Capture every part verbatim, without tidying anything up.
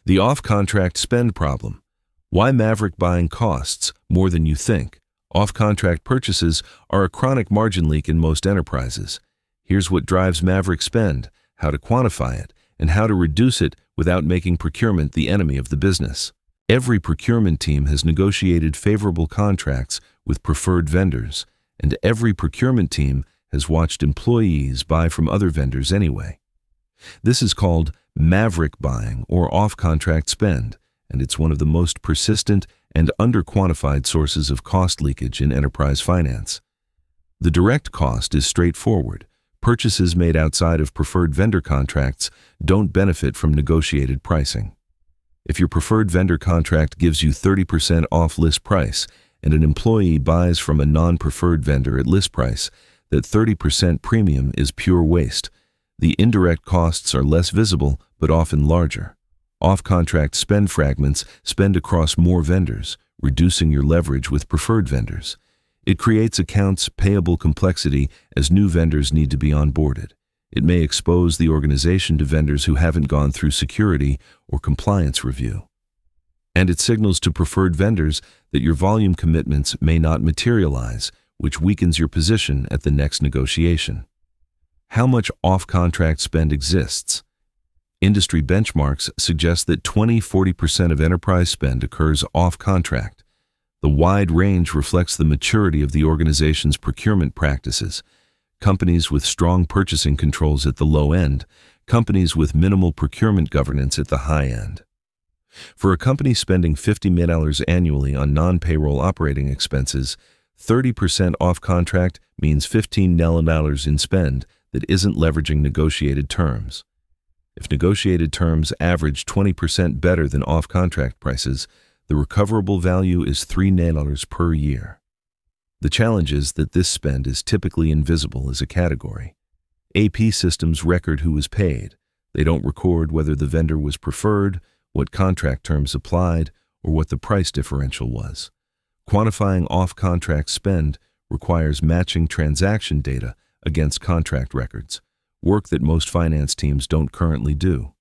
The off-contract spend problem. Why Maverick buying costs more than you think. Off-contract purchases are a chronic margin leak in most enterprises. Here's what drives Maverick spend, how to quantify it, and how to reduce it without making procurement the enemy of the business. Every procurement team has negotiated favorable contracts with preferred vendors, and every procurement team has watched employees buy from other vendors anyway. This is called Maverick buying or off-contract spend, and it's one of the most persistent and under-quantified sources of cost leakage in enterprise finance. The direct cost is straightforward. Purchases made outside of preferred vendor contracts don't benefit from negotiated pricing. If your preferred vendor contract gives you thirty percent off list price and an employee buys from a non-preferred vendor at list price, that thirty percent premium is pure waste. The indirect costs are less visible but often larger. Off-contract spend fragments spend across more vendors, reducing your leverage with preferred vendors. It creates accounts payable complexity as new vendors need to be onboarded. It may expose the organization to vendors who haven't gone through security or compliance review. And it signals to preferred vendors that your volume commitments may not materialize, which weakens your position at the next negotiation. How much off-contract spend exists? Industry benchmarks suggest that twenty to forty percent of enterprise spend occurs off-contract. The wide range reflects the maturity of the organization's procurement practices. Companies with strong purchasing controls at the low end, companies with minimal procurement governance at the high end. For a company spending fifty million dollars annually on non-payroll operating expenses, thirty percent off-contract means fifteen million dollars in spend that isn't leveraging negotiated terms. If negotiated terms average twenty percent better than off-contract prices, the recoverable value is three million dollars per year. The challenge is that this spend is typically invisible as a category. A P systems record who was paid. They don't record whether the vendor was preferred, what contract terms applied, or what the price differential was. Quantifying off-contract spend requires matching transaction data against contract records, work that most finance teams don't currently do.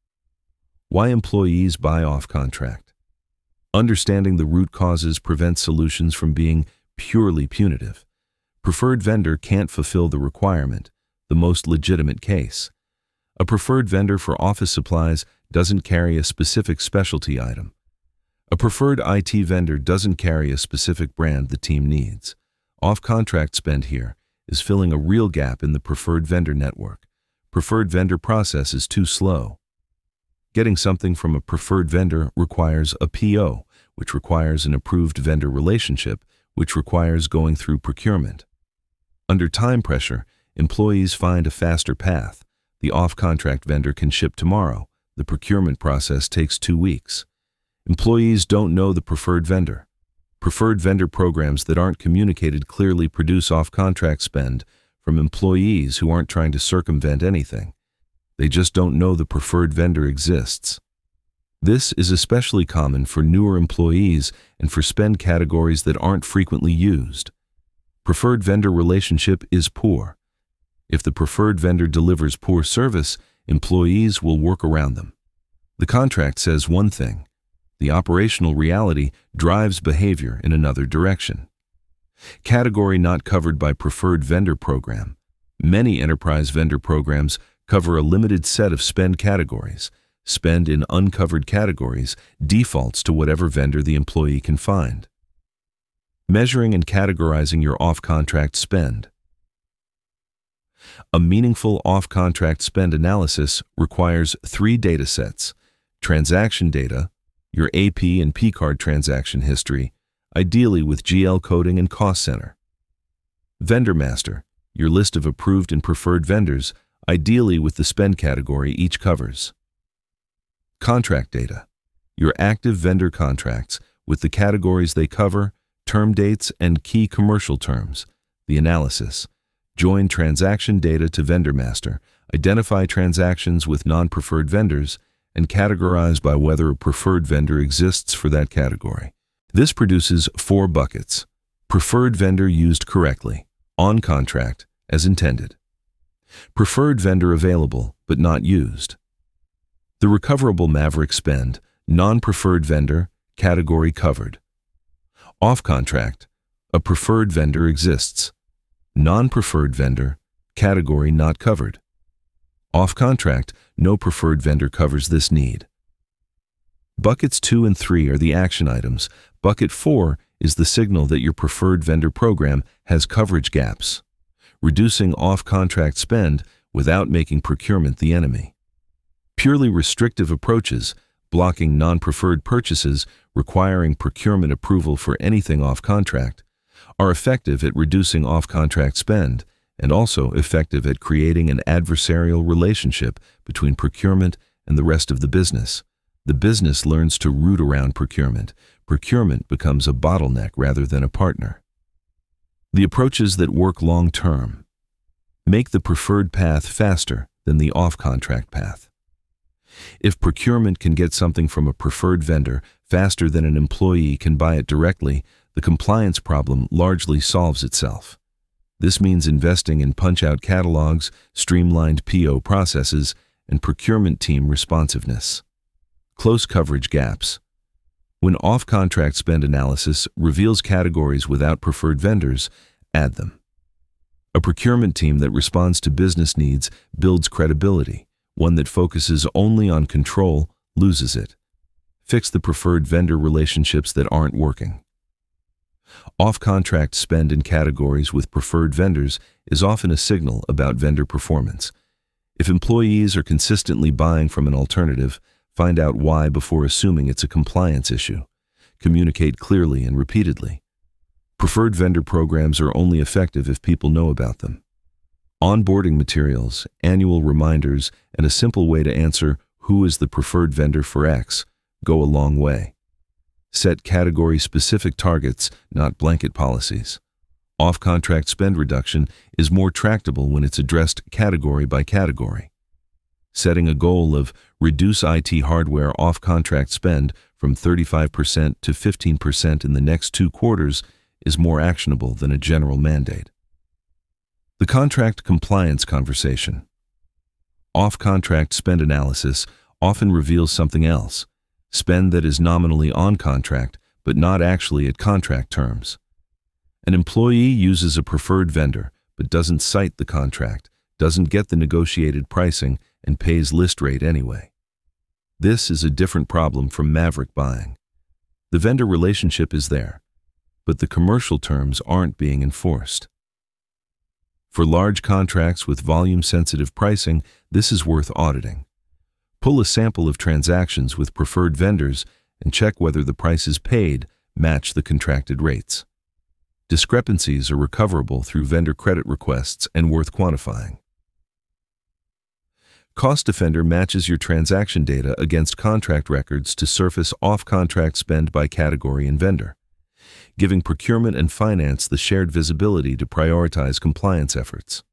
Why employees buy off-contract? Understanding the root causes prevents solutions from being purely punitive. Preferred vendor can't fulfill the requirement, the most legitimate case. A preferred vendor for office supplies doesn't carry a specific specialty item. A preferred I T vendor doesn't carry a specific brand the team needs. Off-contract spend here is filling a real gap in the preferred vendor network. Preferred vendor process is too slow. Getting something from a preferred vendor requires a P O, which requires an approved vendor relationship, which requires going through procurement. Under time pressure, employees find a faster path. The off-contract vendor can ship tomorrow. The procurement process takes two weeks. Employees don't know the preferred vendor. Preferred vendor programs that aren't communicated clearly produce off-contract spend from employees who aren't trying to circumvent anything. They just don't know the preferred vendor exists. This is especially common for newer employees and for spend categories that aren't frequently used. Preferred vendor relationship is poor. If the preferred vendor delivers poor service, employees will work around them. The contract says one thing. The operational reality drives behavior in another direction. Category not covered by preferred vendor program. Many enterprise vendor programs cover a limited set of spend categories. Spend in uncovered categories defaults to whatever vendor the employee can find. Measuring and categorizing your off-contract spend. A meaningful off-contract spend analysis requires three data sets: transaction data, your A P and P card transaction history, ideally with G L coding and cost center. Vendor master, your list of approved and preferred vendors, ideally with the spend category each covers. Contract data, your active vendor contracts with the categories they cover, term dates, and key commercial terms. The analysis. Join transaction data to vendor master, identify transactions with non-preferred vendors, and categorize by whether a preferred vendor exists for that category. This produces four buckets. Preferred vendor used correctly, on contract, as intended. Preferred vendor available, but not used. The recoverable Maverick spend, Non-preferred vendor, category covered. Off-contract, a preferred vendor exists. Non-preferred vendor, category not covered. Off-contract, no preferred vendor covers this need. Buckets two and three are the action items. Bucket four is the signal that your preferred vendor program has coverage gaps, reducing off-contract spend without making procurement the enemy. Purely restrictive approaches, blocking non-preferred purchases, requiring procurement approval for anything off-contract, are effective at reducing off-contract spend and also effective at creating an adversarial relationship between procurement and the rest of the business. The business learns to root around procurement. Procurement becomes a bottleneck rather than a partner. The approaches that work long-term make the preferred path faster than the off-contract path. If procurement can get something from a preferred vendor faster than an employee can buy it directly, the compliance problem largely solves itself. This means investing in punch-out catalogs, streamlined P O processes, and procurement team responsiveness. Close coverage gaps. When off-contract spend analysis reveals categories without preferred vendors, add them. A procurement team that responds to business needs builds credibility. One that focuses only on control loses it. Fix the preferred vendor relationships that aren't working. Off-contract spend in categories with preferred vendors is often a signal about vendor performance. If employees are consistently buying from an alternative, find out why before assuming it's a compliance issue. Communicate clearly and repeatedly. Preferred vendor programs are only effective if people know about them. Onboarding materials, annual reminders, and a simple way to answer who is the preferred vendor for X go a long way. Set category-specific targets, not blanket policies. Off-contract spend reduction is more tractable when it's addressed category by category. Setting a goal of reduce I T hardware off-contract spend from thirty-five percent to fifteen percent in the next two quarters is more actionable than a general mandate. The contract compliance conversation. Off-contract spend analysis often reveals something else, spend that is nominally on contract but not actually at contract terms. An employee uses a preferred vendor but doesn't cite the contract, doesn't get the negotiated pricing, and pays list rate anyway. This is a different problem from Maverick buying. The vendor relationship is there, but the commercial terms aren't being enforced. For large contracts with volume-sensitive pricing, this is worth auditing. Pull a sample of transactions with preferred vendors and check whether the prices paid match the contracted rates. Discrepancies are recoverable through vendor credit requests and worth quantifying. Cost Defender matches your transaction data against contract records to surface off-contract spend by category and vendor, giving procurement and finance the shared visibility to prioritize compliance efforts.